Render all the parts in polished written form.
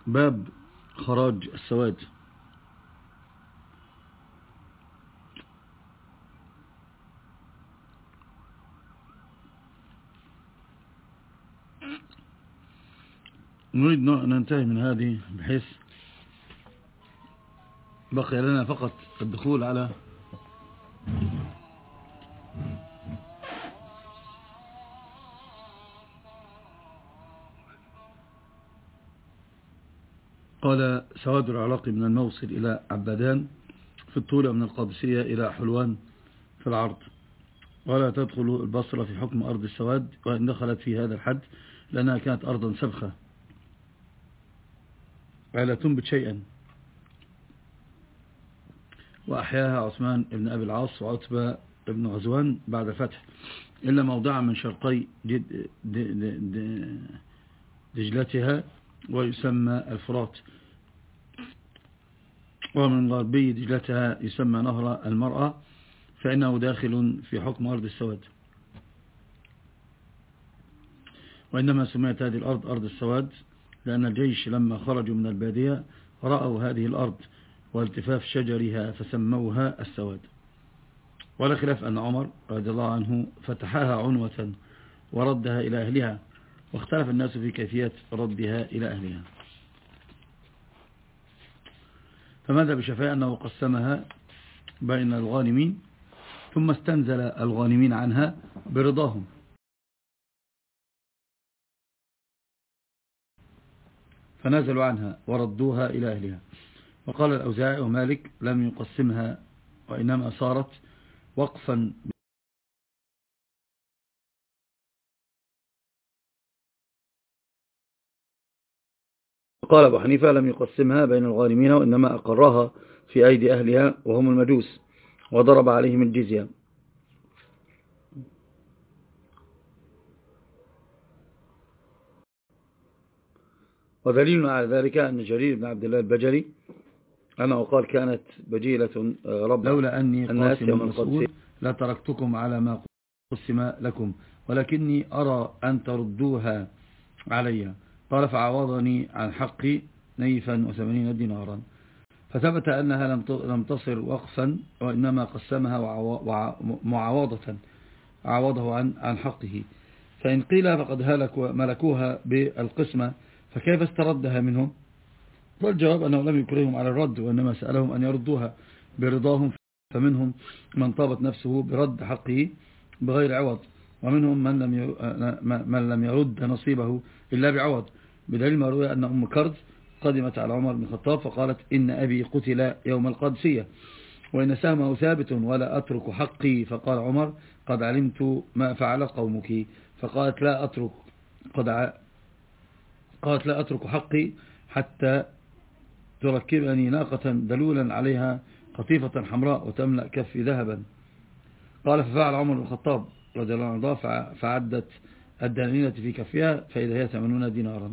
باب خراج السواد. نريد أن ننتهي من هذه بحيث بقي لنا فقط الدخول على قال سواد العراق من الموصل إلى عبادان في الطول، ومن القادسية إلى حلوان في العرض، ولا تدخل البصرة في حكم أرض السواد، وإن دخلت في هذا الحد لأنها كانت أرضا سبخة لا تنبت شيئا، وأحياها عثمان بن أبي العاص وعتبة بن غزوان بعد الفتح، إلا موضعا من شرقي دجلتها ويسمى الفرات، ومن غربي دجلتها يسمى نهر المرأة، فإنه داخل في حكم أرض السواد. وإنما سميت هذه الأرض أرض السواد لأن الجيش لما خرجوا من البادية رأوا هذه الأرض والتفاف شجرها فسموها السواد. ولا خلاف أن عمر رضي الله عنه فتحها عنوة وردها إلى أهلها، واختلف الناس في كيفية ردها إلى أهلها. فماذا بشفاء أنه قسمها بين الغانمين ثم استنزل الغانمين عنها برضاهم، فنزلوا عنها وردوها إلى أهلها. وقال الأوزاعي ومالك لم يقسمها، وإنما صارت وقفا. وقال أبو حنيفة لم يقسمها بين الغانمين، وإنما أقرها في أيدي أهلها وهم المجوس، وضرب عليهم الجزية. ودليل على ذلك أن جرير بن عبد الله البجلي أنه قال كانت بجيلة رب لولا أني قاسم مسؤول لا تركتكم على ما قسم لكم، ولكني أرى أن تردوها علي. قال فعوضني عن حقي نيفا 80 دينارا. فثبت أنها لم تصر وقفا، وإنما قسمها معاوضة عوضه عن حقه. فإن قيل فقد ملكوها بالقسمة فكيف استردها منهم؟ فالجواب أنه لم يكرههم على الرد، وإنما سألهم أن يردوها برضاهم. فمنهم من طابت نفسه برد حقه بغير عوض، ومنهم من لم يرد نصيبه إلا بعوض، بدليل ما روي أن أم كرز قدمت على عمر بن الخطاب فقالت إن أبي قتل يوم القادسية وإن سهمه ثابت ولا أترك حقي. فقال عمر قد علمت ما فعل قومك. فقالت لا أترك حقي حتى تركبني ناقة دلولا عليها قطيفة حمراء وتملأ كفي ذهبا. قال ففعل عمر بن الخطاب رضي الله عنه فعدت الدنانير في كفها فإذا هي 80 دينارا.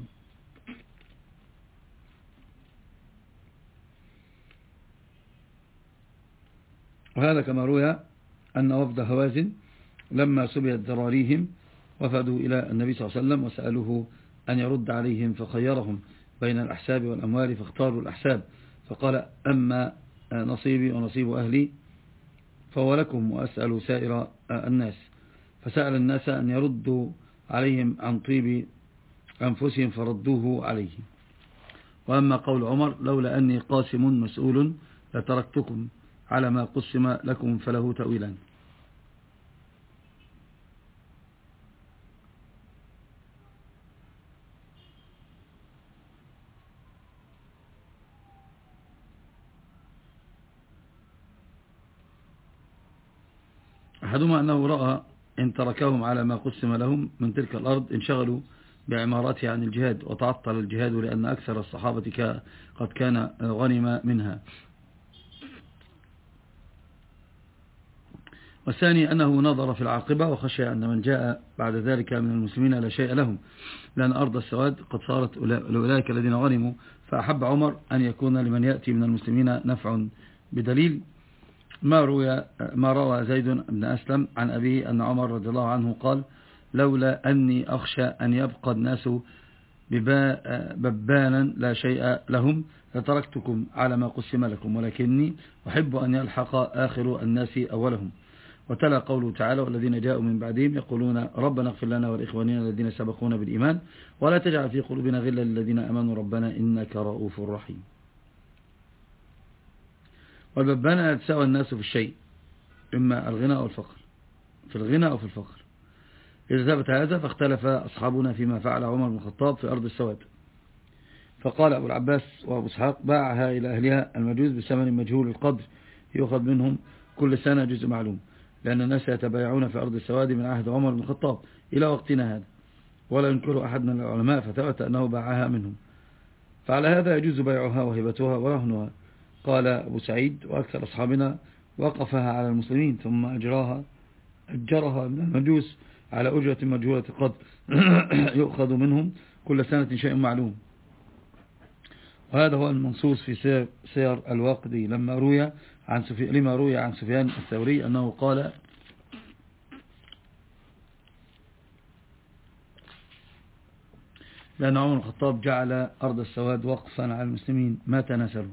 وهذا كما روي أن وفد هوازن لما سبيت ذراريهم وفدوا إلى النبي صلى الله عليه وسلم وسألوه أن يرد عليهم، فخيرهم بين الأحساب والأموال فاختاروا الأحساب. فقال أما نصيبي ونصيب أهلي فهو لكم، وأسأل سائر الناس. فسأل الناس أن يردوا عليهم عن طيب أنفسهم فردوه عليه. وأما قول عمر لولا أني قاسم مسؤول لتركتكم على ما قسم لكم فله تأويلان. أحدهما أنه رأى إن تركهم على ما قسم لهم من تلك الأرض انشغلوا بعمارتها عن الجهاد وتعطل الجهاد، لأن أكثر الصحابة قد كان غنم منها. والثاني أنه نظر في العاقبة وخشى أن من جاء بعد ذلك من المسلمين لا شيء لهم، لأن أرض السواد قد صارت لأولئك الذين غنموا. فأحب عمر أن يكون لمن يأتي من المسلمين نفع، بدليل ما روى زيد بن أسلم عن أبيه أن عمر رضي الله عنه قال لولا أني أخشى أن يبقى الناس ببانا لا شيء لهم لتركتكم على ما قسم لكم، ولكني أحب أن يلحق آخر الناس أولهم. وتلا قوله تعالى: والذين جاءوا من بعدهم يقولون ربنا اغفر لنا ولإخواننا الذين سبقونا بالإيمان ولا تجعل في قلوبنا غلا للذين آمنوا ربنا إنك رؤوف رحيم. والببانة يتساوى الناس في الشيء، إما الغنى أو الفقر، في الغنى أو في الفقر. إذا ثبت هذا فاختلف أصحابنا فيما فعل عمر بن الخطاب في أرض السواد، فقال أبو العباس وأبو اسحاق: باعها إلى أهلها المجوز بثمن مجهول القدر يؤخذ منهم كل سنة جزء معلوم، لأن الناس يتبايعون في أرض السواد من عهد عمر بن الخطاب إلى وقتنا هذا، ولا ينكر أحد من العلماء فثبت أنه باعها منهم، فعلى هذا يجوز بيعها وهبتها ورهنها. قال أبو سعيد: وأكثر أصحابنا وقفها على المسلمين ثم أجرها من المجوس على أجرة مجهولة القدر يؤخذ منهم كل سنة شيء معلوم. وهذا هو المنصوص في سير الواقدي لما روي عن سفيان الثوري أنه قال: لأن عمر الخطاب جعل أرض السواد وقفا على المسلمين ما تناسلوا.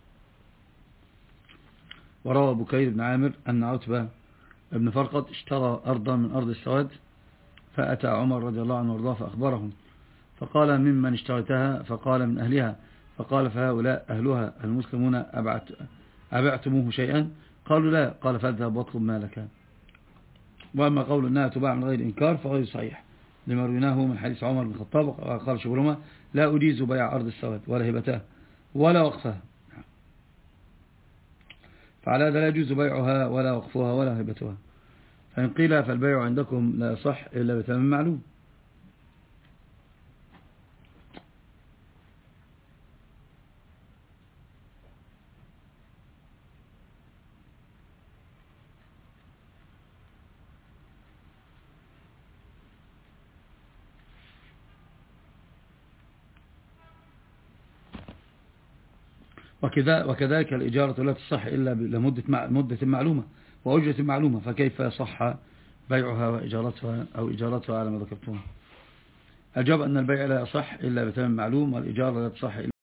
وروى بكير بن عامر أن عتبة بن فرقد اشترى أرضا من أرض السواد، فأتى عمر رضي الله عنه وارضاه فأخبرهم، فقال: ممن اشتريتها؟ فقال: من أهلها. فقال: فهؤلاء أهلها المسلمون أبعتموه شيئا؟ قالوا: لا. قال: فاذهب واطلب مالك. وأما قول أنها تباع من غير إنكار فغير صحيح، لما رويناه من حديث عمر بن الخطاب قال شبرمة: لا أجيز بيع أرض السواد ولا هبتها ولا وقفها، فعلى هذا لا يجوز بيعها ولا وقفها ولا هبتها. فإن قيل فالبيع عندكم لا يصح إلا بثمن معلوم. وكذلك الإجارة لا تصح إلا لمدة معلومة وأجرة معلومة، فكيف صح بيعها وإجارتها أو إجارتها على ما ذكرتم؟ الجواب أن البيع لا يصح إلا بثمن معلوم، والإجارة لا تصح إلا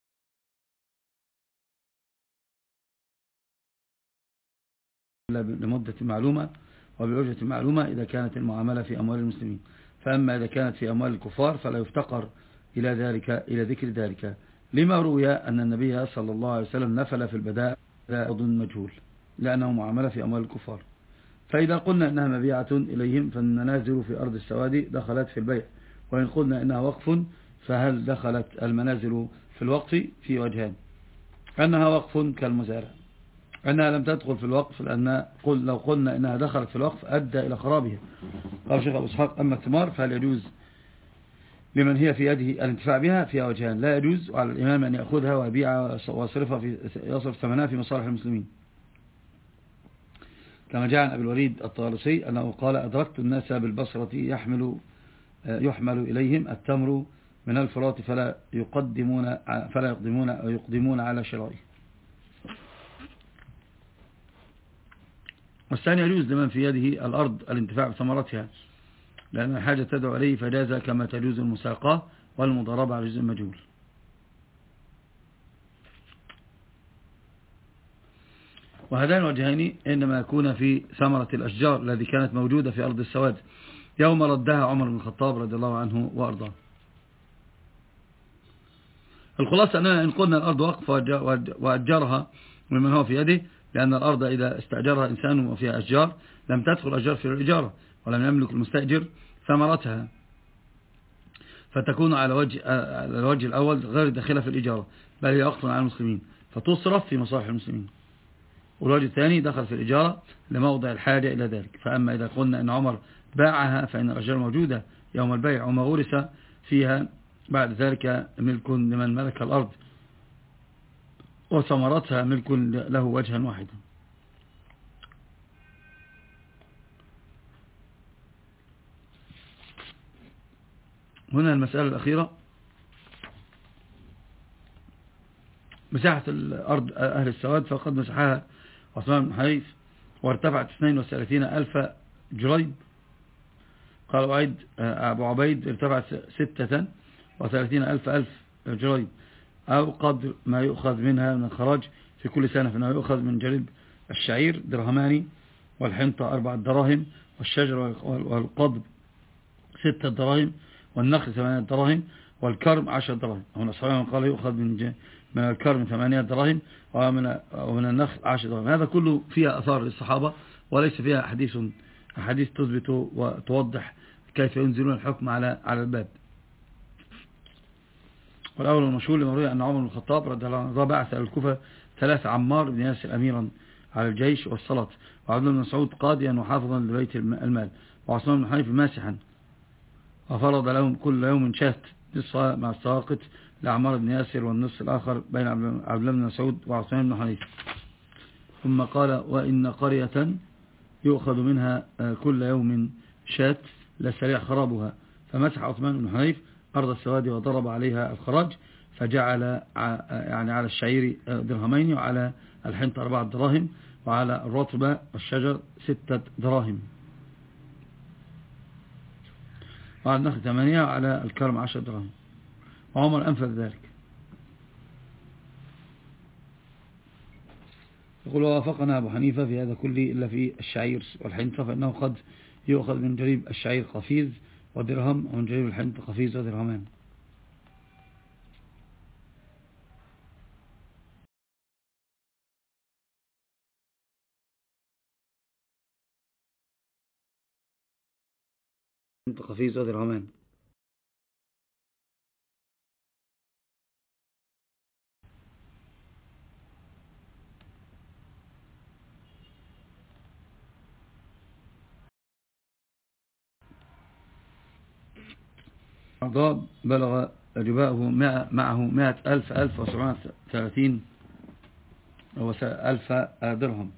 لمدة معلومة وبأجرة معلومة إذا كانت المعاملة في أموال المسلمين. فأما إذا كانت في أموال الكفار فلا يفتقر إلى ذكر ذلك، لما روي أن النبي صلى الله عليه وسلم نفل في البداء أرض مجهول لأنه معاملة في أموال الكفار. فإذا قلنا إنها مبيعة إليهم فالمنازل في أرض السواد دخلت في البيع، وإن قلنا إنها وقف فهل دخلت المنازل في الوقف؟ في وجهان: أنها وقف كالمزارع، أنها لم تدخل في الوقف، لأن لو قلنا إنها دخلت في الوقف أدى إلى خرابها. قال الشيخ أبو اسحاق: أما الثمار فهل يجوز لمن هي في يده الانتفاع بها؟ فيها وجهان: لا يجوز، وعلى الإمام أن يأخذها ويبيعها ويصرف ثمنها في مصالح المسلمين، كما جاء عن أبي الوليد الطالسي أنه قال: أدركت الناس بالبصرة يحمل إليهم التمر من الفرات فلا يقدمون على شرائه. والثاني: يجوز لمن في يده الأرض الانتفاع بثمرتها، لأن الحاجة تدعو عليه فجاز، كما تجوز المساقة والمضاربة على جزء مجهول. وهذان الوجهين إنما يكون في ثمرة الأشجار الذي كانت موجودة في أرض السواد يوم ردها عمر بن الخطاب رضي الله عنه وأرضاه. الخلاصة أننا إن قلنا الأرض وقف وأجرها ممن هو في يده، لأن الأرض إذا استأجرها إنسان وفيها أشجار لم تدخل أشجار في الإجارة، ولم يملك المستأجر ثمرتها، فتكون على الوجه الأول غير داخلة في الإجارة، بل هي وقف على المسلمين فتصرف في مصالح المسلمين. والوجه الثاني دخل في الإجارة لموضع الحاجة إلى ذلك. فأما إذا قلنا أن عمر باعها فإن الأشجار موجودة يوم البيع وما غرس فيها بعد ذلك ملك لمن ملك الأرض، وثمرتها ملك له وجها واحدا. هنا المسألة الأخيرة: مساحة الأرض أهل السواد، فقد مسحها عثمان بن حنيف وارتفعت 32,000 جريب. قال أبو عبيد ارتفعت 6، ألف جريد، أو قدر ما يؤخذ منها من الخراج في كل سنة، فإنه يؤخذ من جريب الشعير درهمان، والحنطة 4 دراهم، والشجر والقضب 6 دراهم، والنخل 8 دراهم، والكرم 10 دراهم. هنا صحيح قال يؤخذ من الكرم 8 دراهم، ومن النخل 10 دراهم. هذا كله فيها أثار للصحابة، وليس فيها أحاديث تثبت وتوضح كيف ينزلون الحكم على الباب. والأول المشهور لمروي أن عمر بن الخطاب رضي الله عنه بعث إلى الكوفة 3 عمار بن ياسر أميرا على الجيش والصلاة، وعبد الله بن مسعود قاضيا وحافظا لبيت المال، وعثمان بن حنيفة ماسحا، وفرض لهم كل يوم شاة نصف مع السواقط لعمار بن ياسر، والنصف الآخر بين عبد الله بن مسعود وعثمان بن حنيفة. ثم قال: وإن قرية يؤخذ منها كل يوم شاة لسريع خرابها، فمسح عثمان بن حنيفة أرض السواد وضرب عليها الخراج، فجعل يعني على الشعير درهمين، وعلى الحنطة 4 دراهم، وعلى الرطبة والشجر 6 دراهم، وعلى النخل 8، وعلى الكرم 10 دراهم. وعمر أنفذ ذلك. يقول: ووافقنا أبو حنيفة في هذا كله إلا في الشعير والحنطة، فإنه قد يؤخذ من جريب الشعير قفيز ودرهم، ومن جريب الحنطة قفيز ودرهمان. قفيز ودرهمان. أعضاء بلغ جباؤه معه 100,000 1730 ألف درهم.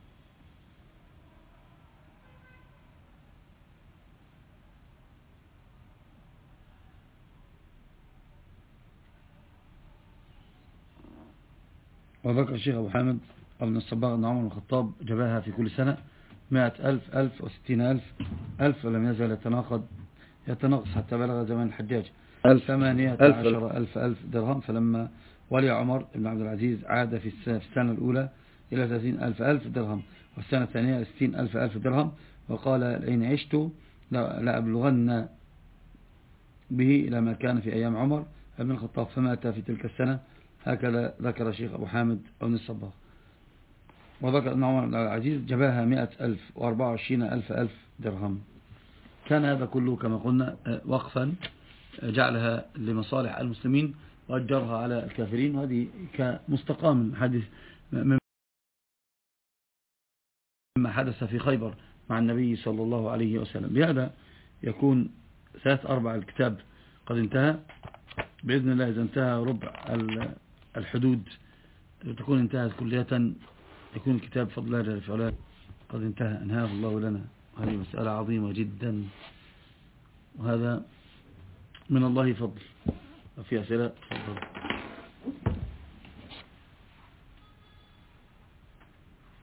وذكر الشيخ أبو حامد ابن الصباغ أن عمر بن الخطاب جباها في كل سنة 100,000 ألف و60,000 ألف، ولم يزل يتناقص حتى بلغ زمان الحجاج 18,000 درهم. فلما ولي عمر بن عبد العزيز عاد في السنة الأولى إلى 30,000 درهم، والسنة الثانية إلى 60,000 درهم، وقال: لئن عشت لأبلغن به إلى ما كان في أيام عمر بن الخطاب، فمات في تلك السنة. هكذا ذكر الشيخ أبو حامد بن الصباغ. وذكر أن عمر بن عبد العزيز جباها 100,000 و24,000 درهم. كان هذا كله كما قلنا وقفا جعلها لمصالح المسلمين وأجرها على الكافرين، وهذه كمستقام من حديث مما حدث في خيبر مع النبي صلى الله عليه وسلم. بهذا يكون 3/4 الكتاب قد انتهى بإذن الله. إذا انتهى ربع الحدود تكون انتهت كلية، يكون الكتاب فضل الله جل وعلا قد انهاه الله لنا. هذه مسألة عظيمة جدا، وهذا من الله فضل. وفي أسئلة تفضل.